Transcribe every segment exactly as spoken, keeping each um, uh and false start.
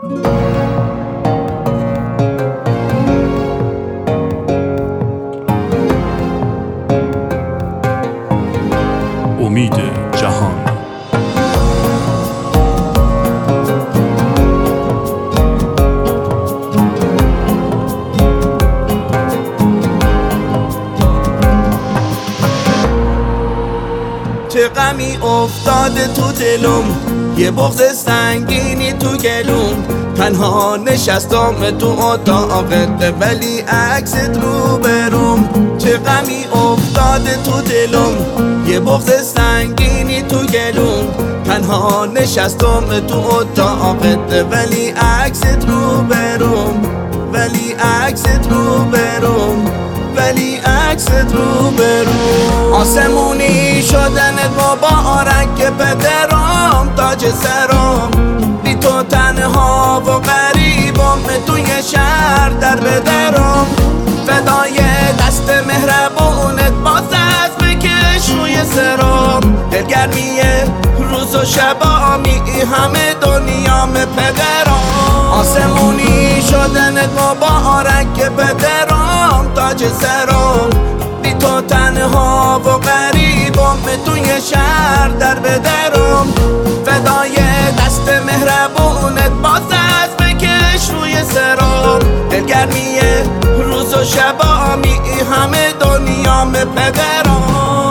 امید جهان. چه غمی افتاده تو دلم، یه بغض سنگینی تو گلوم. تنها نشستم تو اتاقت ولی عکست رو بروم. چه غمی افتاده تو دلم، یه بغض سنگینی تو گلوم. تنها نشستم تو اتاقت ولی عکست رو بروم. ولی عکست رو بروم. ولی عکست رو بروم. آسمونی شدنت مبارک که پدرم تاج سرم. بی تو تنها و غریبم توی شهر در بدرم. فدای دست مهربونت باز از بکش روی سرم. دلگرمی روز و شبامی همه دنیام پدرم. آسمونی شدنت مبارک که پدرم تاج سرم. بی تو تنها و غریبم توی شهر در بدرم. فدای دست مهربونت باز از بکش روی سرم. دلگرمی روز و شبامی همه دنیام پدرم.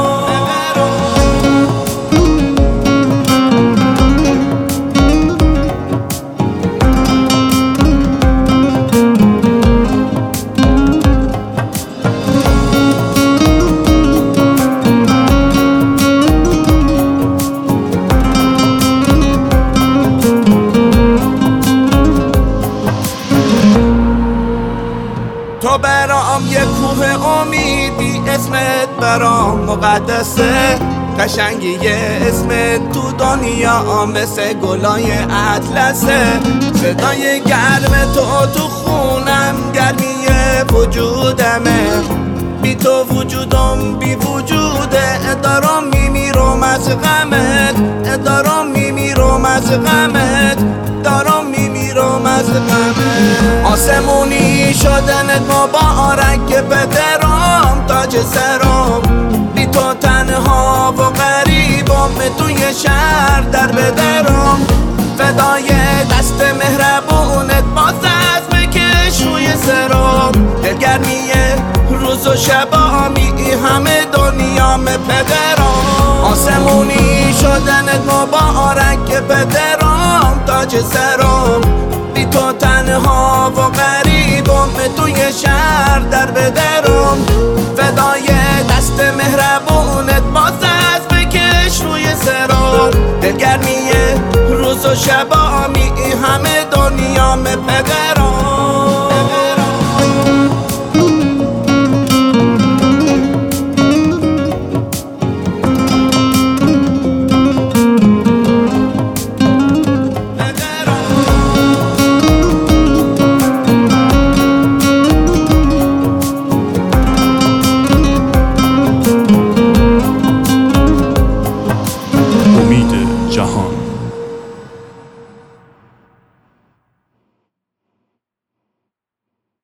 تو برام یه کوه امیدی، اسمت برام مقدسه. قشنگی اسمت تو دنیا مثل گلای اطلسه. صدای گرم تو تو خونم گرمی وجودمه. بی تو وجودم بی وجوده. دارم میمیرم از غمت. دارم میمیرم از غمت. دارم میمیرم از غمت. آسمونی شدنت مبارک که پدرم تاج سرم. بی تو تنها و غریبم توی شهر در بدرم. فدای دست مهربونت باز از بکش روی سرم. دلگرمی روز و شبامی همه دنیام پدرم. آسمونی شدنت مبارک که پدرم تاج سرم. بی تو تنها و غریبم توی شهر در بدرم. فدای دست مهربونت باز از بکش روی سرم. دلگرمی روز و شبامی همه دنیام پدرم.